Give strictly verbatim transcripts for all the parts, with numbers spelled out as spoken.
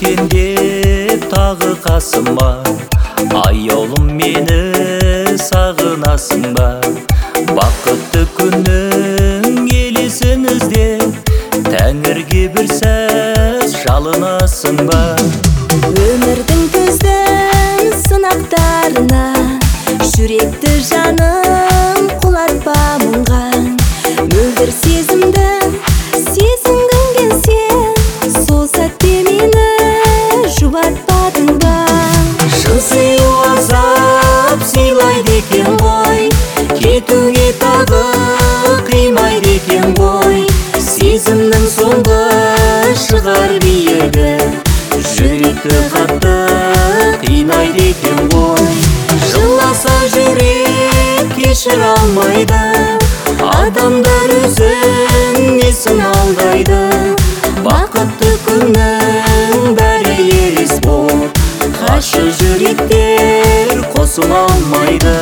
өткенде тағы қасыма, аяулым мені сағынасың ба? Бақытты күннің елесін іздеп, тәңірге бір сәз жалынасың ба? Өмірдің төздің сынақтарына, жүректі жаным құлатпа мұңға. Мөлдір сезімді сезінгің келсе, сол сәтте мені жұбатпадың ба? Шын сыйы азап сыйлайды екен ғой, кетуге тағы қимайды екен ғой. Сезімнің соңғы шығар биігі, жүректі қатты қинайды екен ғой. Жыласа жүрек кешір алмайды, адамдар өзін несін алдайды. Бақытты күннің бәрі елес боп, қашы жүректер қосыла алмайды.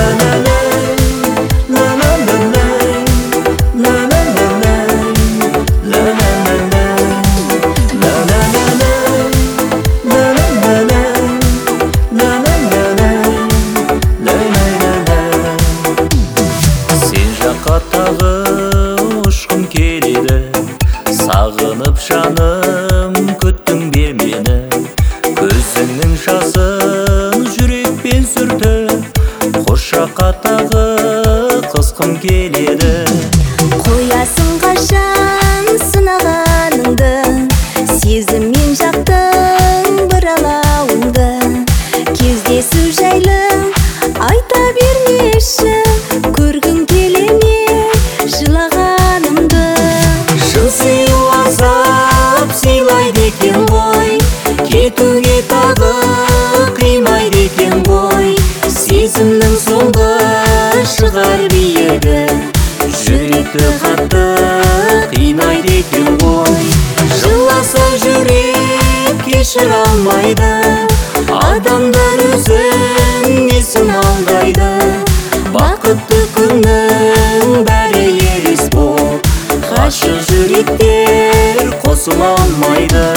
Ұшқым келеді, сағынып жаным күттің бе мені? Көзіңнің жасын жүрекпен сүртіп, құшаққа тағы қысқым келеді. Қоясың қашан сынағаныңды, сезіммен жақтың бір алауыңды. Кездесу жайлы айта бермеші, көргің келе ме жылағанымды? Шын сыйы азап сыйлайды екен ғой, кетуге тағы қимайды екен ғой. Сезімнің соңғы шығар биігі, жүректі қатты қинайды екен ғой. Жыласа жүрек кешір алмайды, адамдар өзін несін алдайды. Бақытты күннің бәрі елес боп, қашы жүректер қосыла алмайды.